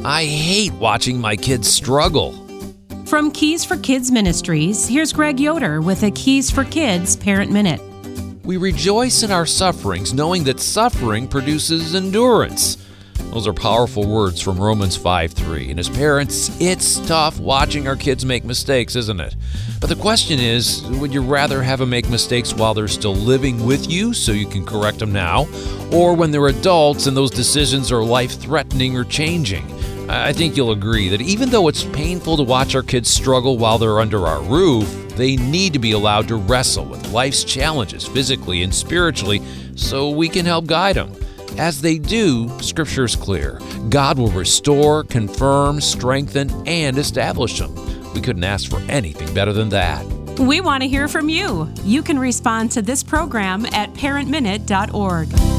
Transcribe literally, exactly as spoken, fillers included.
I hate watching my kids struggle. From Keys for Kids Ministries, here's Greg Yoder with a Keys for Kids Parent Minute. We rejoice in our sufferings, knowing that suffering produces endurance. Those are powerful words from Romans five three. And as parents, it's tough watching our kids make mistakes, isn't it? But the question is, would you rather have them make mistakes while they're still living with you so you can correct them now, or when they're adults and those decisions are life-threatening or changing? I think you'll agree that even though it's painful to watch our kids struggle while they're under our roof, they need to be allowed to wrestle with life's challenges physically and spiritually so we can help guide them. As they do, Scripture is clear. God will restore, confirm, strengthen, and establish them. We couldn't ask for anything better than that. We want to hear from you. You can respond to this program at parent minute dot org.